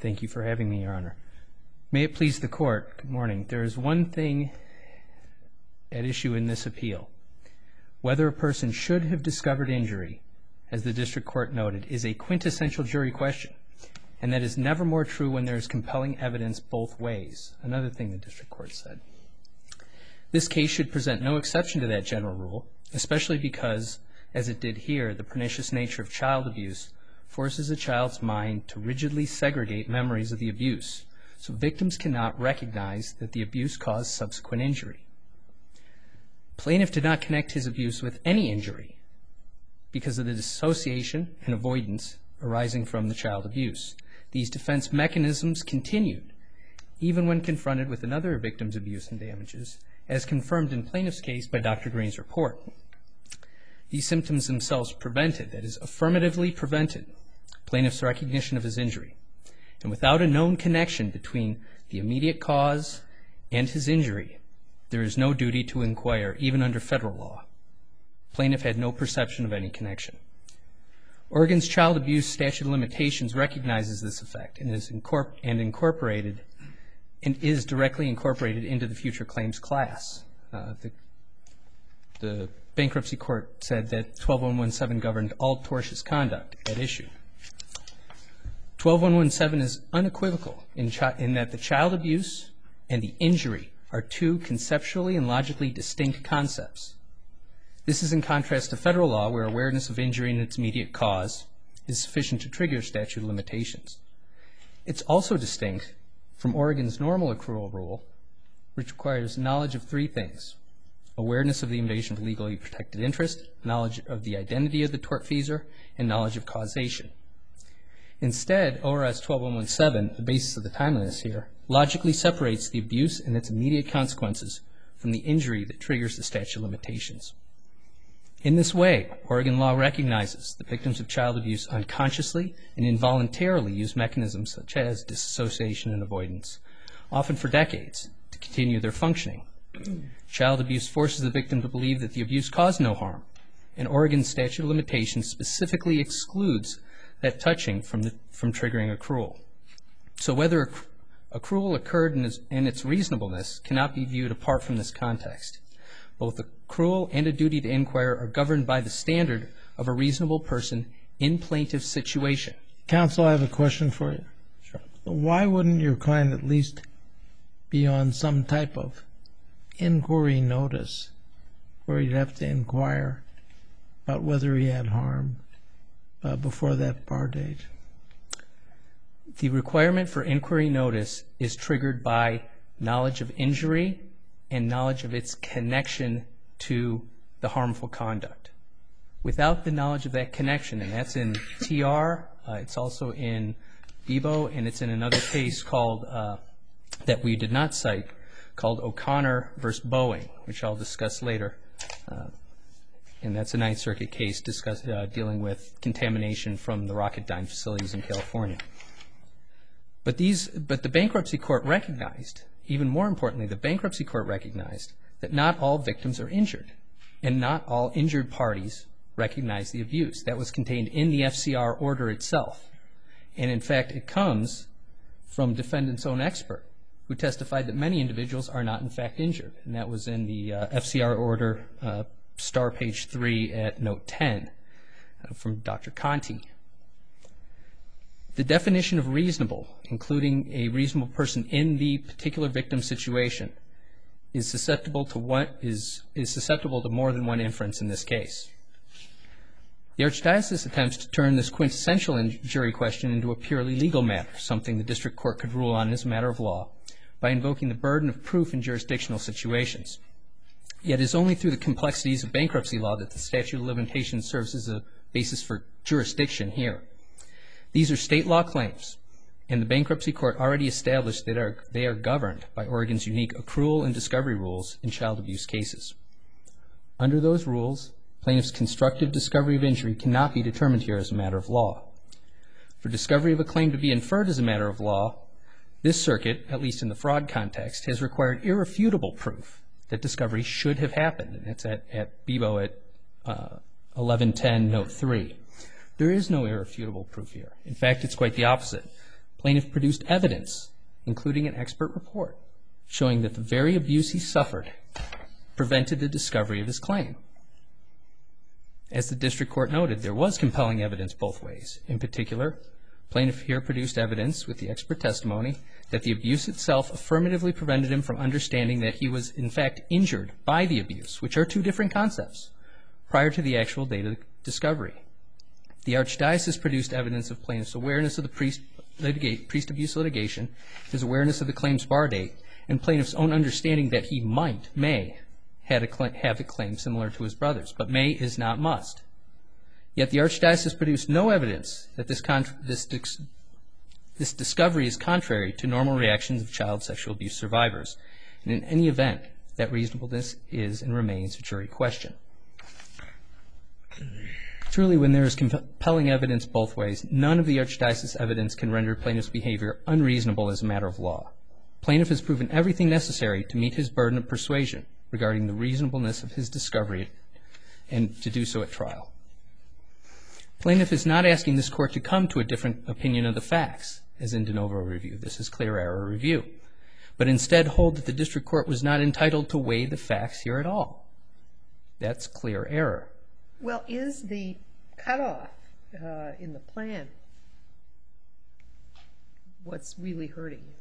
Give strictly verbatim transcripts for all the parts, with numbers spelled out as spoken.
Thank you for having me, Your Honor. May it please the Court, good morning. There is one thing at issue in this appeal. Whether a person should have discovered injury, as the District Court noted, is a quintessential jury question, and that is never more true when there is compelling evidence both ways, another thing the District Court said. This case should present no exception to that general rule, especially because, as it did here, the pernicious nature of child abuse forces a child's mind to rigidly segregate memories of the abuse, so victims cannot recognize that the abuse caused subsequent injury. Plaintiff did not connect his abuse with any injury because of the dissociation and avoidance arising from the child abuse. These defense mechanisms continued even when confronted with another victim's abuse and damages, as confirmed in plaintiff's case by Doctor Green's report. These symptoms themselves prevented, that is, affirmatively prevented, plaintiff's recognition of his injury. And without a known connection between the immediate cause and his injury, there is no duty to inquire, even under federal law. Plaintiff had no perception of any connection. Oregon's child abuse statute of limitations recognizes this effect and is incorpor- and incorporated and is directly incorporated into the future claims class. Uh, the, the bankruptcy court said that twelve one seventeen governed all tortious conduct at issue. twelve one seventeen is unequivocal in, chi- in that the child abuse and the injury are two conceptually and logically distinct concepts. This is in contrast to federal law, where awareness of injury and its immediate cause is sufficient to trigger statute of limitations. It's also distinct from Oregon's normal accrual rule, which requires knowledge of three things: awareness of the invasion of legally protected interest, knowledge of the identity of the tortfeasor, and knowledge of causation. Instead, O R S twelve one seventeen, the basis of the timeliness here, logically separates the abuse and its immediate consequences from the injury that triggers the statute of limitations. In this way, Oregon law recognizes that victims of child abuse unconsciously and involuntarily use mechanisms such as disassociation and avoidance, often for decades, to continue their functioning. Child abuse forces the victim to believe that the abuse caused no harm, and Oregon's statute of limitations specifically excludes that touching from, the, from triggering accrual. So whether accrual occurred in its, and its reasonableness cannot be viewed apart from this context. Both accrual and a duty to inquire are governed by the standard of a reasonable person in plaintiff's situation. Counsel, I have a question for you. Sure. Why wouldn't your client at least be on some type of inquiry notice where he'd have to inquire about whether he had harm uh, before that bar date? The requirement for inquiry notice is triggered by knowledge of injury and knowledge of its connection to the harmful conduct. Without the knowledge of that connection, and that's in T R, uh, it's also in Bebo, and it's in another case called, uh, that we did not cite, called O'Connor versus Boeing, which I'll discuss later. Uh, and that's a Ninth Circuit case discuss, uh, dealing with contamination from the Rocketdyne facilities in California. But these, but the bankruptcy court recognized, even more importantly, the bankruptcy court recognized that not all victims are injured, and not all injured parties recognize the abuse. That was contained in the F C R order itself. And in fact, it comes from defendant's own expert, who testified that many individuals are not in fact injured. And that was in the uh, F C R order, uh, star page three at note ten, uh, from Doctor Conti. The definition of reasonable, including a reasonable person in the particular victim situation, is susceptible to what is is susceptible to more than one inference in this case. The Archdiocese attempts to turn this quintessential jury question into a purely legal matter, something the district court could rule on as a matter of law, by invoking the burden of proof in jurisdictional situations. Yet it is only through the complexities of bankruptcy law that the statute of limitations serves as a basis for jurisdiction here. These are state law claims, and the bankruptcy court already established that are, they are governed by Oregon's unique accrual and discovery rules in child abuse cases. Under those rules, plaintiff's constructive discovery of injury cannot be determined here as a matter of law. For discovery of a claim to be inferred as a matter of law, this circuit, at least in the fraud context, has required irrefutable proof that discovery should have happened, and that's at, at Bebo at uh, eleven ten note three. There is no irrefutable proof here. In fact, it's quite the opposite. Plaintiff produced evidence, including an expert report, showing that the very abuse he suffered prevented the discovery of his claim. As the district court noted, there was compelling evidence both ways. In particular, plaintiff here produced evidence with the expert testimony that the abuse itself affirmatively prevented him from understanding that he was in fact injured by the abuse, which are two different concepts, prior to the actual date of discovery. The Archdiocese produced evidence of plaintiff's awareness of the priest, litigate, priest abuse litigation, his awareness of the claim's bar date, and plaintiff's own understanding that he might, may, had a cl- have a claim similar to his brother's, but may is not must. Yet the Archdiocese produced no evidence that this, con- this, dis- this discovery is contrary to normal reactions of child sexual abuse survivors, and in any event, that reasonableness is and remains a jury question. Truly, when there is compelling evidence both ways, none of the Archdiocese evidence can render plaintiff's behavior unreasonable as a matter of law. Plaintiff has proven everything necessary to meet his burden of persuasion regarding the reasonableness of his discovery and to do so at trial. Plaintiff is not asking this court to come to a different opinion of the facts, as in de novo review. This is clear error review. But instead hold that the district court was not entitled to weigh the facts here at all. That's clear error. Well, is the cutoff uh, in the plan what's really hurting you?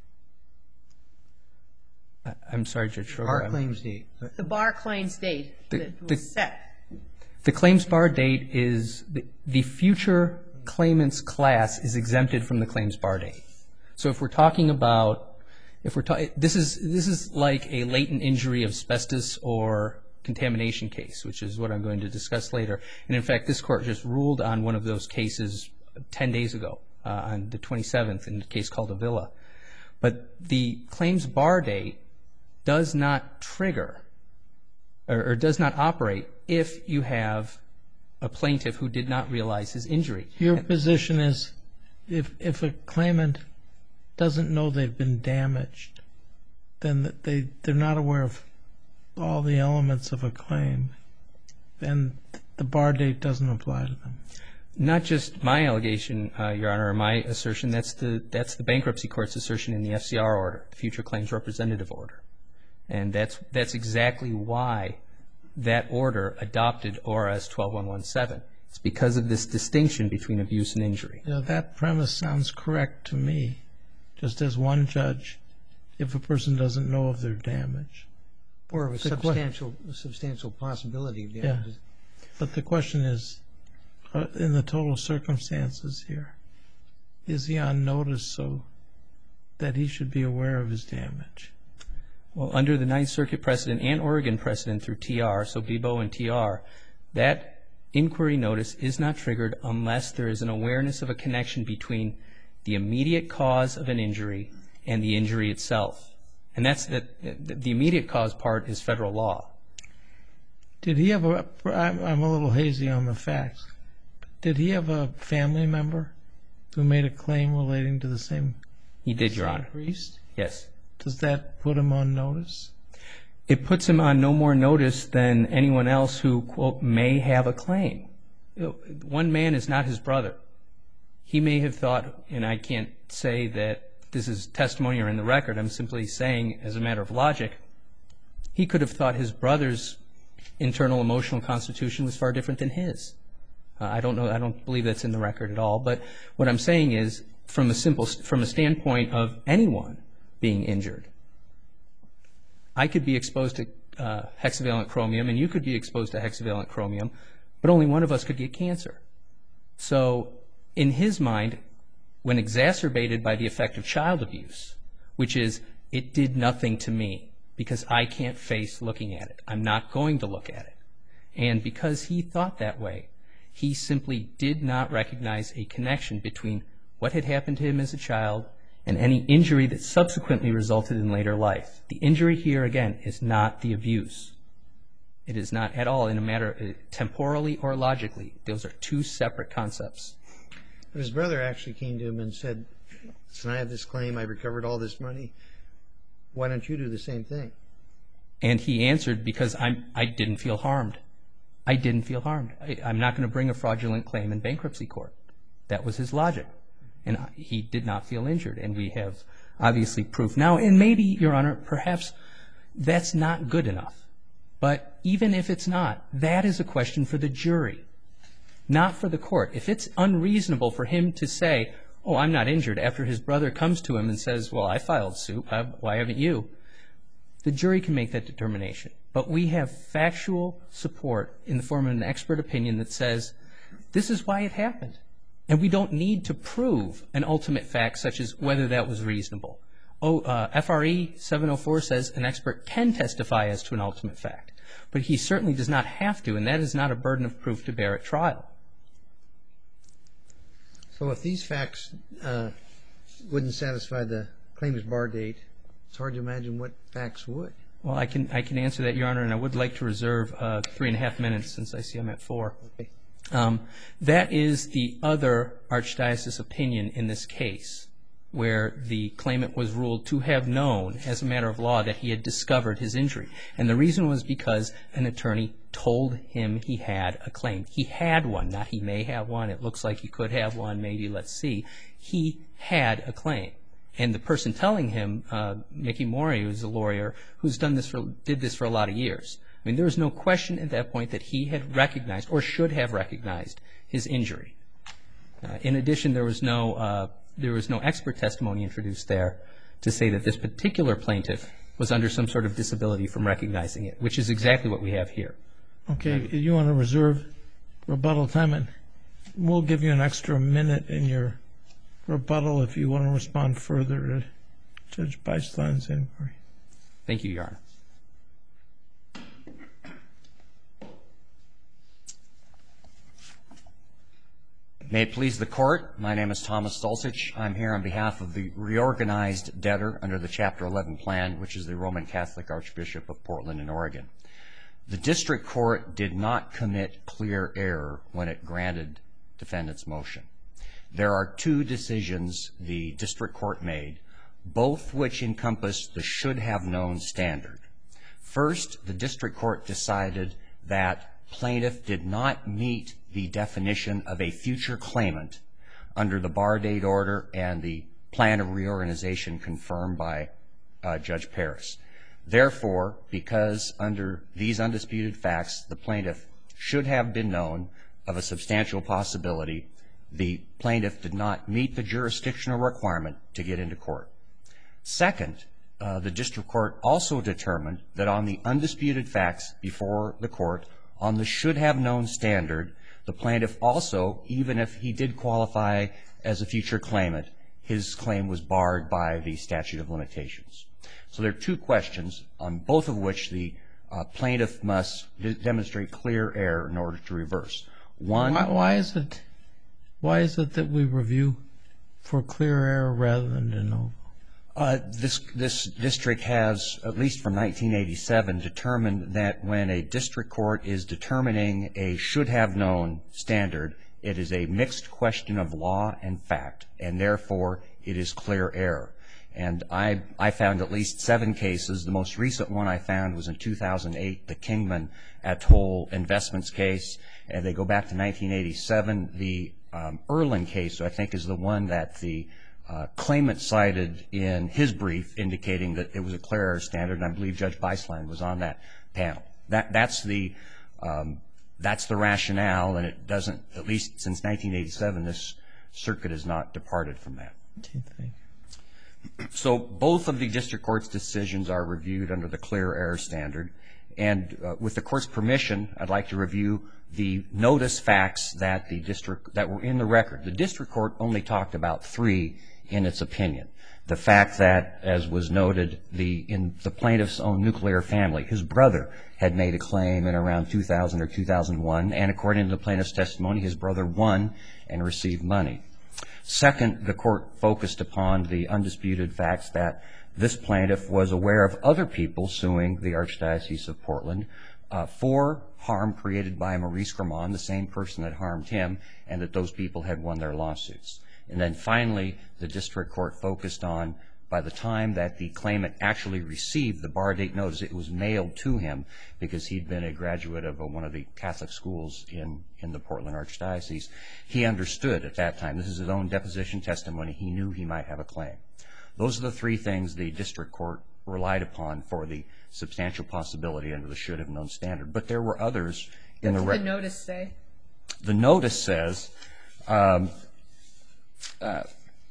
I, I'm sorry, Judge Schroeder. Bar claims date. The bar claims date The- that was the- set. The claims bar date is the, the future claimant's class is exempted from the claims bar date. So if we're talking about, if we're talking, this is this is like a latent injury of asbestos or contamination case, which is what I'm going to discuss later. And in fact, this court just ruled on one of those cases ten days ago, uh, on the twenty-seventh, in a case called Avila. But the claims bar date does not trigger or, or does not operate if you have a plaintiff who did not realize his injury. Your position is if if a claimant doesn't know they've been damaged, then they, they're not aware of all the elements of a claim, then the bar date doesn't apply to them. Not just my allegation, uh, Your Honor, or my assertion. That's the that's the bankruptcy court's assertion in the F C R order, the Future Claims Representative Order, and that's that's exactly why that order adopted O R S twelve one one seven. It's because of this distinction between abuse and injury. You know, that premise sounds correct to me, just as one judge, if a person doesn't know of their damage. Or a The que- substantial, a substantial possibility of Yeah. damages. But the question is, uh, in the total circumstances here, is he on notice so that he should be aware of his damage? Well, under the Ninth Circuit precedent and Oregon precedent through T R, so B B O and T R, that inquiry notice is not triggered unless there is an awareness of a connection between the immediate cause of an injury and the injury itself. And that's the, the immediate cause part is federal law. Did he have a, I'm I'm a little hazy on the facts, did he have a family member who made a claim relating to the same, He did, Your same Honor. priest? Yes. Does that put him on notice? It puts him on no more notice than anyone else who, quote, may have a claim. You know, one man is not his brother. He may have thought, and I can't say that this is testimony or in the record, I'm simply saying as a matter of logic, he could have thought his brother's internal emotional constitution was far different than his. Uh, I don't know, I don't believe that's in the record at all, but what I'm saying is from a simple, from a standpoint of anyone being injured, I could be exposed to uh, hexavalent chromium and you could be exposed to hexavalent chromium, but only one of us could get cancer. So in his mind, when exacerbated by the effect of child abuse, which is it did nothing to me because I can't face looking at it. I'm not going to look at it. And because he thought that way, he simply did not recognize a connection between what had happened to him as a child and any injury that subsequently resulted in later life. The injury here, again, is not the abuse. It is not at all in a matter uh, temporally or logically. Those are two separate concepts. But his brother actually came to him and said, listen, I have this claim, I recovered all this money. Why don't you do the same thing? And he answered, because I'm, I didn't feel harmed. I didn't feel harmed. I, I'm not going to bring a fraudulent claim in bankruptcy court. That was his logic. and he did not feel injured. And we have obviously proof now. And maybe, Your Honor, perhaps that's not good enough. But even if it's not, that is a question for the jury, not for the court. If it's unreasonable for him to say, oh, I'm not injured, after his brother comes to him and says, well, I filed suit, why haven't you? The jury can make that determination. But we have factual support in the form of an expert opinion that says this is why it happened. And we don't need to prove an ultimate fact such as whether that was reasonable. Oh, uh, F R E seven oh four says an expert can testify as to an ultimate fact. But he certainly does not have to, and that is not a burden of proof to bear at trial. So if these facts uh, wouldn't satisfy the claims bar date, it's hard to imagine what facts would. Well, I can I can answer that, Your Honor, and I would like to reserve uh, three and a half minutes since I see I'm at four. Okay. Um, that is the other archdiocese opinion in this case, where the claimant was ruled to have known, as a matter of law, that he had discovered his injury. And the reason was because an attorney told him he had a claim. He had one, not he may have one. It looks like he could have one, maybe, let's see. He had a claim. And the person telling him, uh, Mickey Mori, who's a lawyer, who's done this for, did this for a lot of years. I mean, there was no question at that point that he had recognized, or should have recognized, his injury. Uh, in addition, there was no uh, there was no expert testimony introduced there to say that this particular plaintiff was under some sort of disability from recognizing it, which is exactly what we have here. Okay, you want to reserve rebuttal time, and we'll give you an extra minute in your rebuttal if you want to respond further to Judge Beislein's inquiry. Thank you, Your Honor. May it please the Court, my name is Thomas Stolzich. I'm here on behalf of the reorganized debtor under the Chapter eleven plan, which is the Roman Catholic Archbishop of Portland and Oregon. The District Court did not commit clear error when it granted defendant's motion. There are two decisions the District Court made, both which encompass the should-have-known standard. First, the District Court decided that plaintiff did not meet the definition of a future claimant under the bar date order and the plan of reorganization confirmed by uh, Judge Paris. Therefore, because under these undisputed facts, the plaintiff should have been known of a substantial possibility, the plaintiff did not meet the jurisdictional requirement to get into court. Second, uh, the District Court also determined that on the undisputed facts before the court, on the should-have-known standard, the plaintiff also, even if he did qualify as a future claimant, his claim was barred by the statute of limitations. So there are two questions, on both of which the uh, plaintiff must d- demonstrate clear error in order to reverse. One, why, why is it? Why is it that we review for clear error rather than de novo? Uh, this this district has, at least from nineteen eighty-seven, determined that when a district court is determining a should-have-known standard, it is a mixed question of law and fact, and therefore it is clear error. And I I found at least seven cases. The most recent one I found was in two thousand eight, the Kingman Atoll Investments case, and they go back to nineteen eighty-seven. The um, Erlin case, I think, is the one that the Uh, claimant cited in his brief, indicating that it was a clear error standard, and I believe Judge Beislein was on that panel. That that's the um, that's the rationale, and it doesn't, at least since nineteen eighty-seven, this circuit has not departed from that. So both of the district court's decisions are reviewed under the clear error standard, and uh, with the court's permission, I'd like to review the notice facts that the district that were in the record. The district court only talked about three in its opinion. The fact that, as was noted, the in the plaintiff's own nuclear family, his brother had made a claim in around two thousand or two thousand one, and according to the plaintiff's testimony, his brother won and received money. Second, the court focused upon the undisputed facts that this plaintiff was aware of other people suing the Archdiocese of Portland uh, for harm created by Maurice Gramont, the same person that harmed him, and that those people had won their lawsuits. And then finally, the district court focused on by the time that the claimant actually received the bar date notice, it was mailed to him because he'd been a graduate of one of the Catholic schools in, in the Portland Archdiocese. He understood at that time, this is his own deposition testimony, he knew he might have a claim. Those are the three things the district court relied upon for the substantial possibility under the should have known standard. But there were others in the record. What did the notice say? The notice says, um, uh,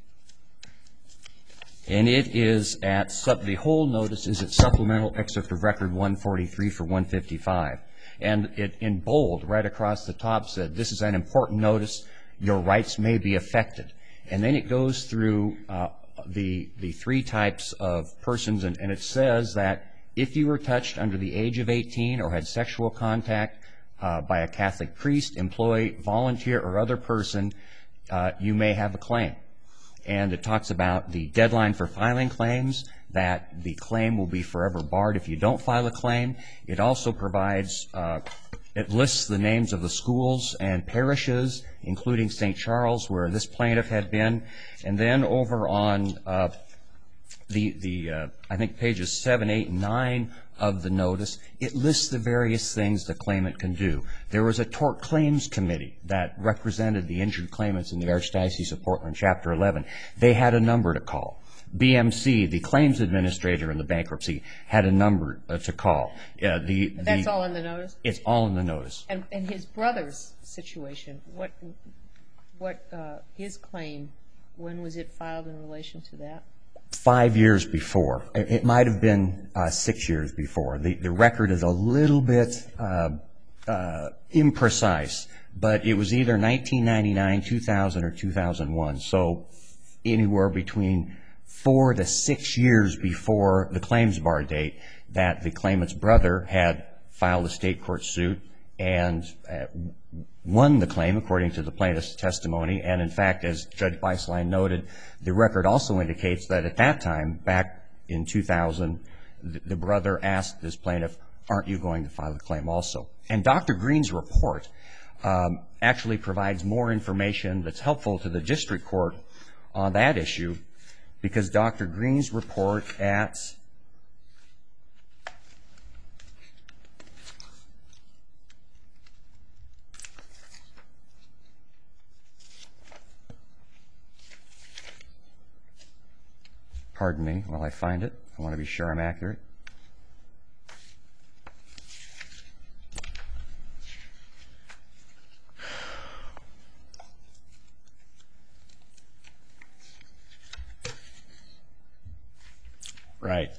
and it is at, sub, the whole notice is at supplemental excerpt of record one forty-three for one fifty-five. And it, in bold, right across the top said, this is an important notice, your rights may be affected. And then it goes through uh, the, the three types of persons, and, and it says that if you were touched under the age of eighteen or had sexual contact uh, by a Catholic priest, employee, volunteer, or other person, uh, you may have a claim. And it talks about the deadline for filing claims, that the claim will be forever barred if you don't file a claim. It also provides, uh, it lists the names of the schools and parishes, including Saint Charles, where this plaintiff had been. And then over on uh, the, the uh, I think pages seven, eight, and nine of the notice, it lists the various things the claimant can do. There was a tort claims committee that represented the injured claimants in the Archdiocese of Portland, Chapter eleven. They had a number to call. B M C, the claims administrator in the bankruptcy, had a number uh, to call. Uh, the, the, That's all in the notice? It's all in the notice. And, and his brother's situation, what, what uh, his claim, when was it filed in relation to that? Five years before. It might have been uh, six years before. The, the record is a little bit uh, uh, imprecise, but it was either nineteen ninety-nine, two thousand, or two thousand one. So anywhere between four to six years before the claims bar date that the claimant's brother had filed a state court suit and uh, won the claim according to the plaintiff's testimony. And in fact, as Judge Beislein noted, the record also indicates that at that time, back in two thousand, the, the brother asked this plaintiff, aren't you going to file a claim also? And Doctor Green's report um, actually provides more information that's helpful to the district court on that issue, because Doctor Green's report at Pardon me while I find it. I want to be sure I'm accurate. Right.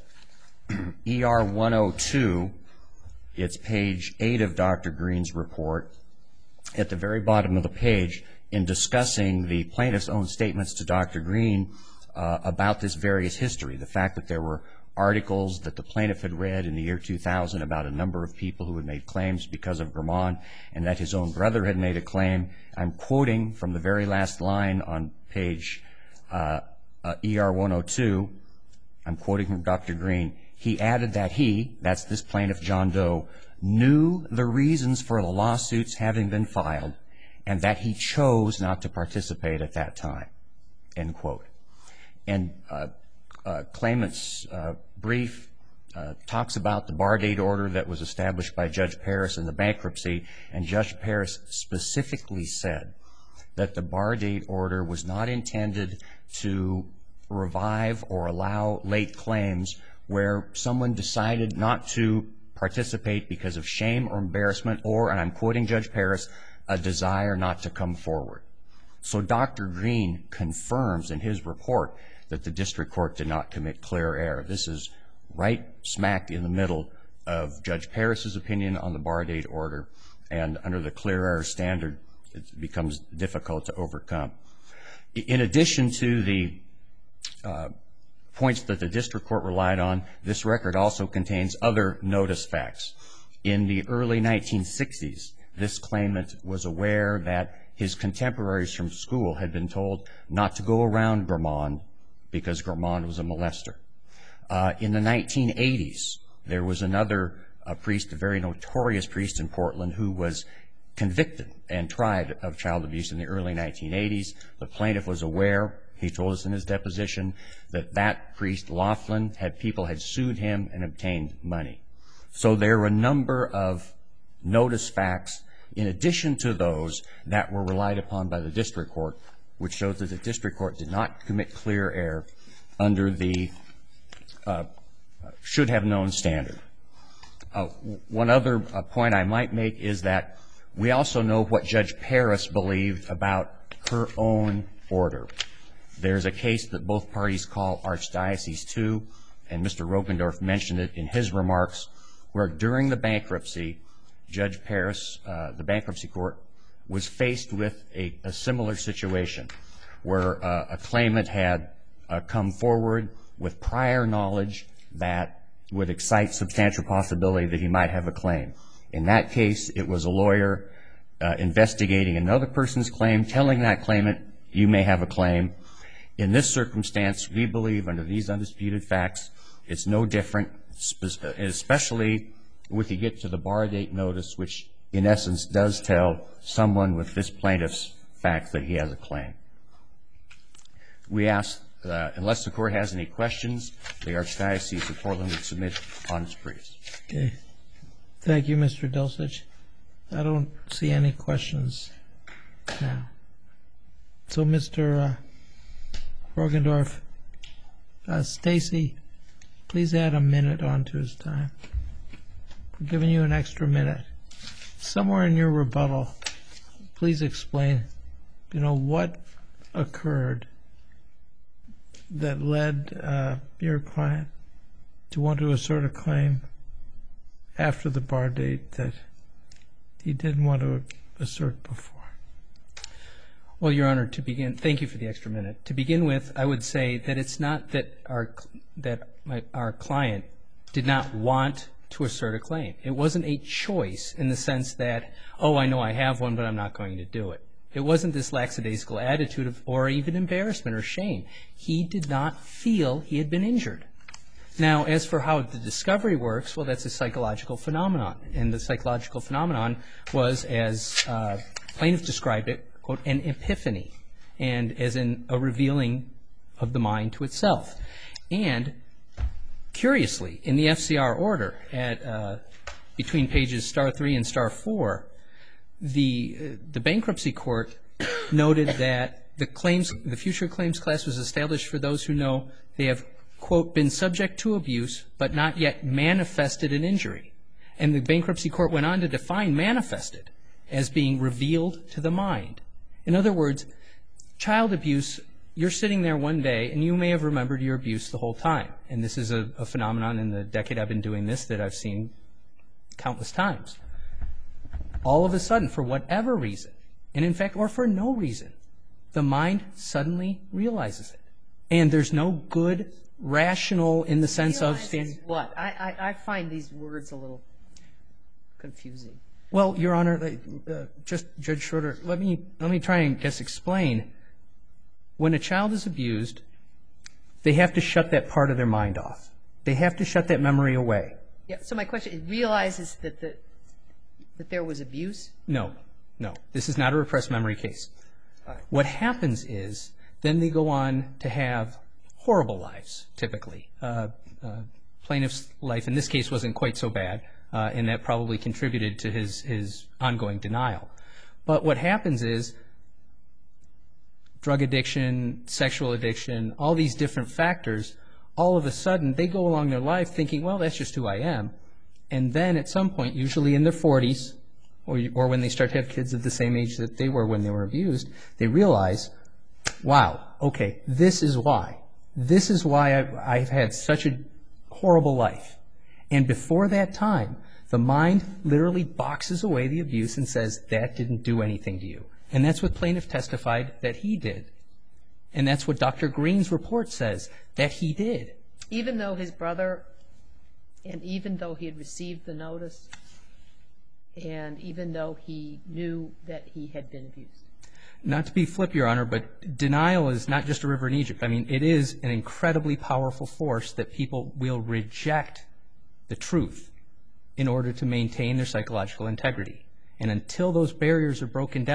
E R one oh two, it's page eight of Doctor Green's report. At the very bottom of the page, in discussing the plaintiff's own statements to Doctor Green uh, about this various history, the fact that there were articles that the plaintiff had read in the year two thousand about a number of people who had made claims because of Grammont, and that his own brother had made a claim. I'm quoting from the very last line on page uh, uh, E R one oh two. I'm quoting from Doctor Green. He added that he, that's this plaintiff John Doe, knew the reasons for the lawsuits having been filed and that he chose not to participate at that time, end quote. And uh, uh, claimant's uh, brief uh, talks about the bar date order that was established by Judge Paris in the bankruptcy, and Judge Paris specifically said that the bar date order was not intended to revive or allow late claims where someone decided not to participate because of shame or embarrassment or, and I'm quoting Judge Paris, a desire not to come forward. So Doctor Green confirms in his report that the district court did not commit clear error. This is right smack in the middle of Judge Paris's opinion on the bar date order, and under the clear error standard, it becomes difficult to overcome. In addition to the Uh, points that the district court relied on, this record also contains other notice facts. In the early nineteen sixties, this claimant was aware that his contemporaries from school had been told not to go around Grammont because Grammont was a molester. Uh, in the nineteen eighties, there was another uh, priest, a very notorious priest in Portland, who was convicted and tried of child abuse in the early nineteen eighties. The plaintiff was aware. He told us in his deposition that that priest, Laughlin, had people had sued him and obtained money. So there were a number of notice facts in addition to those that were relied upon by the district court, which shows that the district court did not commit clear error under the uh, should-have-known standard. Uh, one other uh, point I might make is that we also know what Judge Paris believed about her own order. There's a case that both parties call Archdiocese two, and Mister Rogendorf mentioned it in his remarks, where during the bankruptcy, Judge Paris, uh, the bankruptcy court, was faced with a, a similar situation where uh, a claimant had uh, come forward with prior knowledge that would excite substantial possibility that he might have a claim. In that case, it was a lawyer uh, investigating another person's claim, telling that claimant, you may have a claim. In this circumstance, we believe under these undisputed facts, it's no different, especially if you get to the bar date notice, which in essence does tell someone with this plaintiff's facts that he has a claim. We ask, uh, unless the court has any questions, the Archdiocese of Portland would submit on its briefs. Okay. Thank you, Mister Dulcich. I don't see any questions now. So, Mister Uh, Rogendorf, uh, Stacy, please add a minute onto his time. We're giving you an extra minute. Somewhere in your rebuttal, please explain, you know, what occurred that led uh, your client to want to assert a claim after the bar date that he didn't want to assert before. Well, Your Honor, to begin, thank you for the extra minute. To begin with, I would say that it's not that our that my, our client did not want to assert a claim. It wasn't a choice in the sense that, oh, I know I have one, but I'm not going to do it. It wasn't this lackadaisical attitude of, or even embarrassment or shame. He did not feel he had been injured. Now, as for how the discovery works, well, that's a psychological phenomenon. And the psychological phenomenon was, as uh, plaintiff described it, quote, an epiphany, and as in a revealing of the mind to itself. And curiously, in the F C R order at uh, between pages star three and star four, the uh, the bankruptcy court noted that the claims, the future claims class was established for those who know they have, quote, been subject to abuse but not yet manifested an injury. And the bankruptcy court went on to define manifested as being revealed to the mind. In other words, child abuse, you're sitting there one day and you may have remembered your abuse the whole time. And this is a, a phenomenon in the decade I've been doing this that I've seen countless times. All of a sudden, for whatever reason, and in fact, or for no reason, the mind suddenly realizes it. And there's no good rational in the sense of standing. What? I, I, I find these words a little confusing. Well, Your Honor, uh, just Judge Schroeder, let me let me try and just explain. When a child is abused, they have to shut that part of their mind off. They have to shut that memory away. Yeah. So my question: it realizes that the that there was abuse? No, no. This is not a repressed memory case. All right. What happens is then they go on to have horrible lives. Typically, uh, uh, plaintiff's life in this case wasn't quite so bad. Uh, and that probably contributed to his, his ongoing denial. But what happens is drug addiction, sexual addiction, all these different factors, all of a sudden they go along their life thinking, well, that's just who I am. And then at some point, usually in their forties, or, or when they start to have kids of the same age that they were when they were abused, they realize, wow, okay, this is why. This is why I've, I've had such a horrible life. And before that time, the mind literally boxes away the abuse and says, that didn't do anything to you. And that's what plaintiff testified that he did. And that's what Doctor Green's report says, that he did. Even though his brother, and even though he had received the notice, and even though he knew that he had been abused? Not to be flip, Your Honor, but denial is not just a river in Egypt. I mean, it is an incredibly powerful force that people will reject the truth in order to maintain their psychological integrity. And until those barriers are broken down,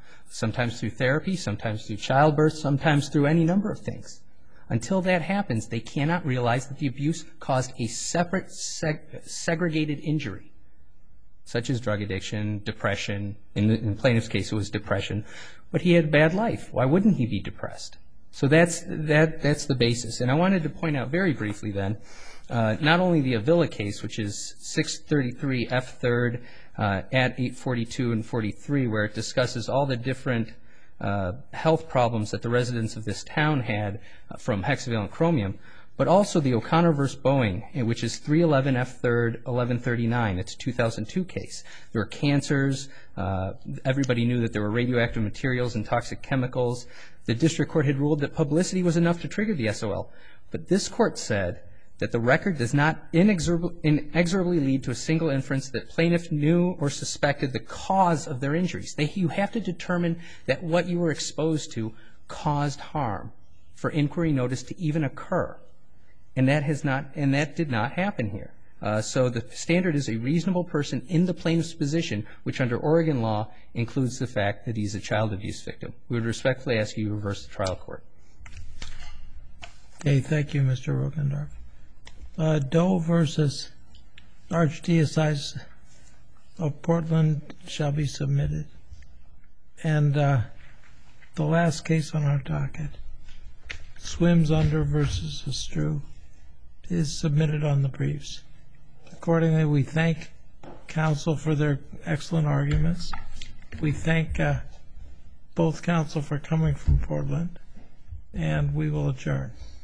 sometimes through therapy, sometimes through childbirth, sometimes through any number of things. Until that happens, they cannot realize that the abuse caused a separate, seg- segregated injury, such as drug addiction, depression. In the, in the plaintiff's case, it was depression. But he had a bad life. Why wouldn't he be depressed? So that's, that, that's the basis. And I wanted to point out very briefly then, uh, not only the Avila case, which is six thirty-three F third uh, at eight forty-two and forty-three, where it discusses all the different uh, health problems that the residents of this town had uh, from hexavalent chromium, but also the O'Connor versus Boeing, which is three eleven F third eleven thirty-nine. It's a two thousand two case. There were cancers. Uh, everybody knew that there were radioactive materials and toxic chemicals. The district court had ruled that publicity was enough to trigger the S O L. But this court said that the record does not inexorably, inexorably lead to a single inference that plaintiff knew or suspected the cause of their injuries. They, you have to determine that what you were exposed to caused harm for inquiry notice to even occur. And that has not, and that did not happen here. Uh, so the standard is a reasonable person in the plaintiff's position, which under Oregon law includes the fact that he's a child abuse victim. We would respectfully ask you to reverse the trial court. Okay, thank you, Mister Rogendorf. Uh, Doe versus Archdiocese of Portland shall be submitted. And uh, the last case on our docket, Swims Under versus Estrue, is submitted on the briefs. Accordingly, we thank counsel for their excellent arguments. We thank uh, both counsel for coming from Portland, and we will adjourn.